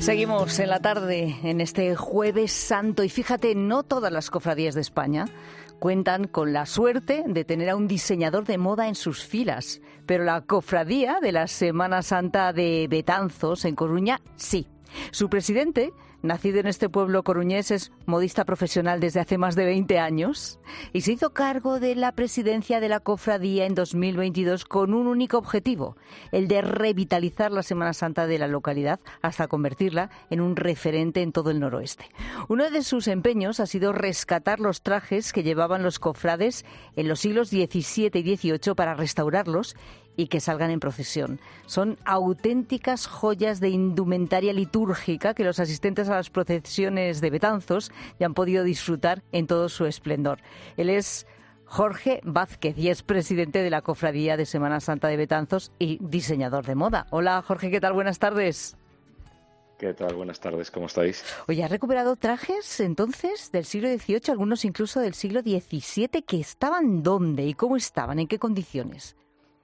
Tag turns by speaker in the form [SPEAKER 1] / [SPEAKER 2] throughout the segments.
[SPEAKER 1] Seguimos en la tarde, en este Jueves Santo, y fíjate, no todas las cofradías de España cuentan con la suerte de tener a un diseñador de moda en sus filas, pero la cofradía de la Semana Santa de Betanzos, en Coruña, sí. Su presidente, nacido en este pueblo coruñés, es modista profesional desde hace más de 20 años y se hizo cargo de la presidencia de la cofradía en 2022 con un único objetivo, el de revitalizar la Semana Santa de la localidad hasta convertirla en un referente en todo el noroeste. Uno de sus empeños ha sido rescatar los trajes que llevaban los cofrades en los siglos XVII y XVIII para restaurarlos y que salgan en procesión. Son auténticas joyas de indumentaria litúrgica que los asistentes a las procesiones de Betanzos ya han podido disfrutar en todo su esplendor. Él es Jorge Vázquez y es presidente de la Cofradía de Semana Santa de Betanzos y diseñador de moda. Hola Jorge, ¿qué tal? Buenas tardes.
[SPEAKER 2] ¿Qué tal? Buenas tardes, ¿cómo estáis?
[SPEAKER 1] Oye, ¿has recuperado trajes entonces del siglo XVIII, algunos incluso del siglo XVII? ¿Que estaban dónde y cómo estaban? ¿En qué condiciones?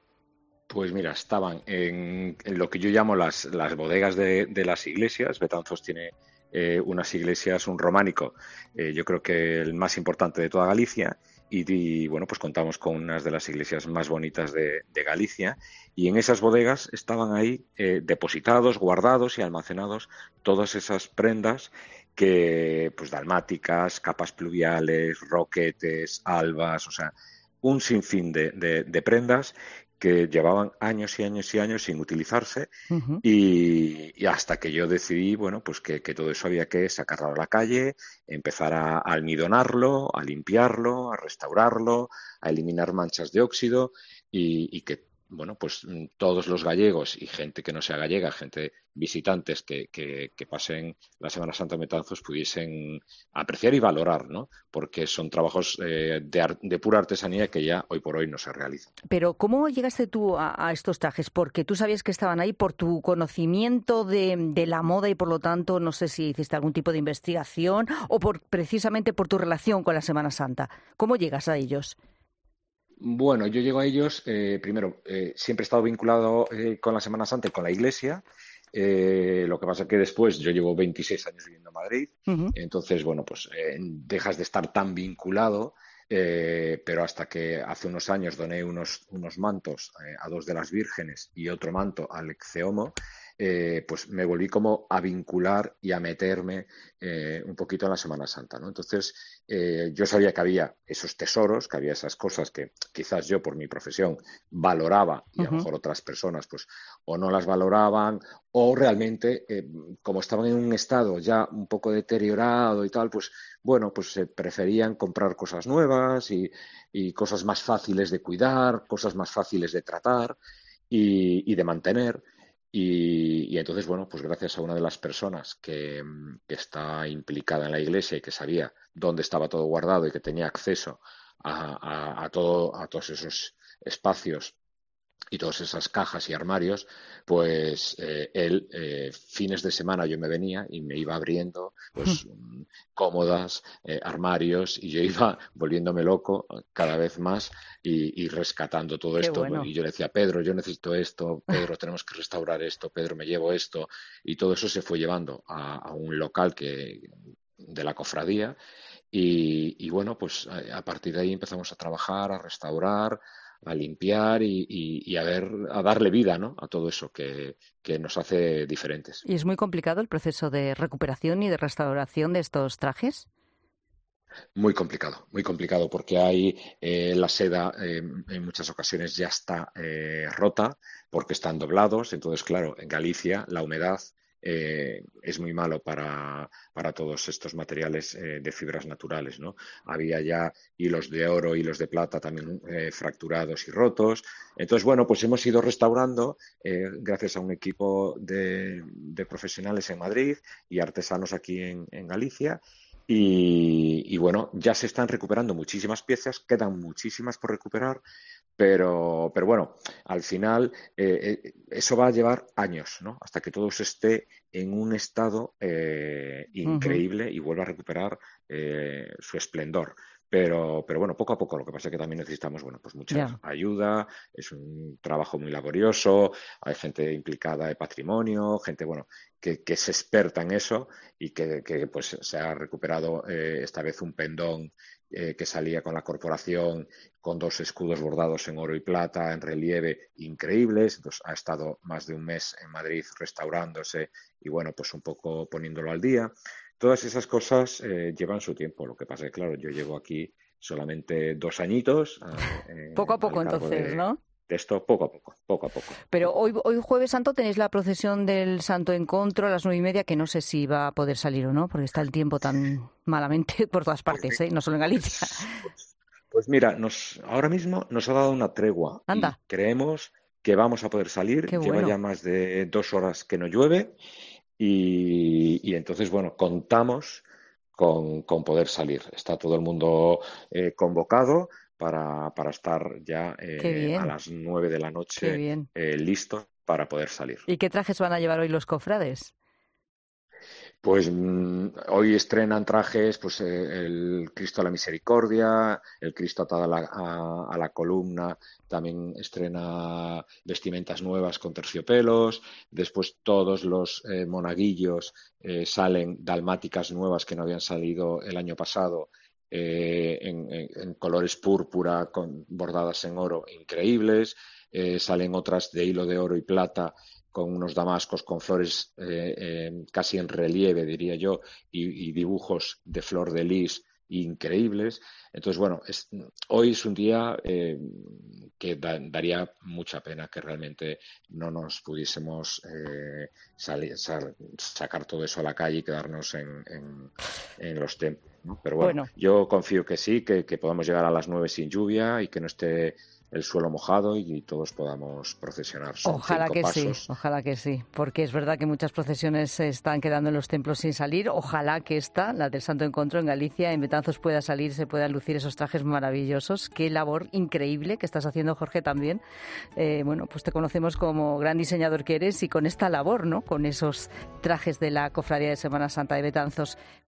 [SPEAKER 2] Pues mira, estaban en lo que yo llamo las bodegas de las iglesias. Betanzos tiene unas iglesias, un románico, yo creo que el más importante de toda Galicia, y bueno, pues contamos con unas de las iglesias más bonitas de Galicia, y en esas bodegas estaban ahí depositados, guardados y almacenados todas esas prendas que, pues dalmáticas, capas pluviales, roquetes, albas, o sea, un sinfín de prendas que llevaban años y años y años sin utilizarse,
[SPEAKER 1] Uh-huh.
[SPEAKER 2] y hasta que yo decidí, bueno, pues que todo eso había que sacarlo a la calle, empezar a almidonarlo, a limpiarlo, a restaurarlo, a eliminar manchas de óxido y que, bueno, pues todos los gallegos y gente que no sea gallega, gente visitantes que pasen la Semana Santa en Betanzos pudiesen apreciar y valorar, ¿no? Porque son trabajos de pura artesanía que ya hoy por hoy no se realizan.
[SPEAKER 1] Pero ¿cómo llegaste tú a estos trajes? Porque tú sabías que estaban ahí por tu conocimiento de la moda y por lo tanto no sé si hiciste algún tipo de investigación o precisamente por tu relación con la Semana Santa. ¿Cómo llegas a ellos?
[SPEAKER 2] Bueno, yo llego a ellos, primero, siempre he estado vinculado con la Semana Santa y con la Iglesia. Lo que pasa es que después yo llevo 26 años viviendo en Madrid,
[SPEAKER 1] Uh-huh.
[SPEAKER 2] entonces, bueno, pues dejas de estar tan vinculado, pero hasta que hace unos años doné unos mantos a dos de las vírgenes y otro manto al Exeomo, pues me volví como a vincular y a meterme un poquito en la Semana Santa, ¿no? Entonces, yo sabía que había esos tesoros, que había esas cosas que quizás yo por mi profesión valoraba y a lo
[SPEAKER 1] Uh-huh.
[SPEAKER 2] mejor otras personas pues o no las valoraban o realmente como estaban en un estado ya un poco deteriorado y tal, pues bueno, pues preferían comprar cosas nuevas y cosas más fáciles de cuidar, cosas más fáciles de tratar y de mantener. Y entonces, bueno, pues gracias a una de las personas que está implicada en la iglesia y que sabía dónde estaba todo guardado y que tenía acceso a todos esos espacios y todas esas cajas y armarios, pues él, fines de semana yo me venía y me iba abriendo pues cómodas, armarios, y yo iba volviéndome loco cada vez más y rescatando todo
[SPEAKER 1] Qué
[SPEAKER 2] esto.
[SPEAKER 1] bueno.
[SPEAKER 2] Y yo le decía, Pedro, yo necesito esto, Pedro, tenemos que restaurar esto, Pedro, me llevo esto. Y todo eso se fue llevando a un local de la cofradía y bueno, pues a partir de ahí empezamos a trabajar, a restaurar, a limpiar y a darle vida, ¿no? A todo eso que nos hace diferentes.
[SPEAKER 1] ¿Y es muy complicado el proceso de recuperación y de restauración de estos trajes?
[SPEAKER 2] Muy complicado, porque hay la seda en muchas ocasiones ya está rota porque están doblados. Entonces, claro, en Galicia la humedad es muy malo para todos estos materiales de fibras naturales, ¿no? Había ya hilos de oro, hilos de plata también fracturados y rotos. Entonces, bueno, pues hemos ido restaurando gracias a un equipo de profesionales en Madrid y artesanos aquí en Galicia. Y bueno, ya se están recuperando muchísimas piezas, quedan muchísimas por recuperar, pero bueno, al final eso va a llevar años, ¿no? Hasta que todo se esté en un estado
[SPEAKER 1] Uh-huh.
[SPEAKER 2] increíble y vuelva a recuperar su esplendor. pero bueno, poco a poco. Lo que pasa es que también necesitamos, bueno, pues mucha
[SPEAKER 1] Ya.
[SPEAKER 2] ayuda, es un trabajo muy laborioso, hay gente implicada de patrimonio, gente, bueno, que es experta en eso y que pues se ha recuperado esta vez un pendón que salía con la corporación con 2 escudos bordados en oro y plata en relieve increíbles. Entonces ha estado más de un mes en Madrid restaurándose y bueno, pues un poco poniéndolo al día. Todas esas cosas llevan su tiempo. Lo que pasa es que, claro, yo llevo aquí solamente 2 añitos
[SPEAKER 1] Poco a
[SPEAKER 2] al
[SPEAKER 1] poco
[SPEAKER 2] cargo
[SPEAKER 1] entonces, ¿no?
[SPEAKER 2] de esto, poco a poco, poco a poco,
[SPEAKER 1] Pero
[SPEAKER 2] poco a
[SPEAKER 1] hoy,
[SPEAKER 2] poco.
[SPEAKER 1] hoy Jueves Santo tenéis la procesión del Santo Encontro a las 9:30, que no sé si va a poder salir o no, porque está el tiempo tan malamente por todas
[SPEAKER 2] Pues,
[SPEAKER 1] partes, ¿eh? No solo en Galicia.
[SPEAKER 2] pues mira, ahora mismo nos ha dado una tregua y
[SPEAKER 1] Anda,
[SPEAKER 2] creemos que vamos a poder salir.
[SPEAKER 1] qué
[SPEAKER 2] Lleva ya
[SPEAKER 1] bueno.
[SPEAKER 2] más de 2 horas que no llueve y entonces, bueno, contamos con poder salir. Está todo el mundo convocado para estar ya
[SPEAKER 1] Qué
[SPEAKER 2] a
[SPEAKER 1] bien,
[SPEAKER 2] las 9 de la
[SPEAKER 1] qué
[SPEAKER 2] noche
[SPEAKER 1] bien.
[SPEAKER 2] listos para poder salir.
[SPEAKER 1] ¿Y qué trajes van a llevar hoy los cofrades?
[SPEAKER 2] Pues hoy estrenan trajes, pues el Cristo de la Misericordia, el Cristo atado a la columna, también estrena vestimentas nuevas con terciopelos. Después todos los monaguillos salen dalmáticas nuevas que no habían salido el año pasado. En colores púrpura bordadas en oro increíbles. Salen otras de hilo de oro y plata con unos damascos con flores casi en relieve, diría yo, y dibujos de flor de lis increíbles. Entonces, bueno, hoy es un día que daría mucha pena que realmente no nos pudiésemos sacar todo eso a la calle y quedarnos en los templos, ¿no? Pero bueno,
[SPEAKER 1] Bueno,
[SPEAKER 2] yo confío que sí, que podamos llegar a las 9 sin lluvia y que no esté el suelo mojado y todos podamos procesionar. Son
[SPEAKER 1] ojalá
[SPEAKER 2] 5
[SPEAKER 1] que
[SPEAKER 2] pasos.
[SPEAKER 1] sí, porque es verdad que muchas procesiones se están quedando en los templos sin salir. Ojalá que esta, la del Santo Encuentro en Galicia, en Betanzos pueda salir, se puedan lucir esos trajes maravillosos. Qué labor increíble que estás haciendo, Jorge, también. Bueno, pues te conocemos como gran diseñador que eres y con esta labor, ¿no? Con esos trajes de la Cofradía de Semana Santa de Betanzos.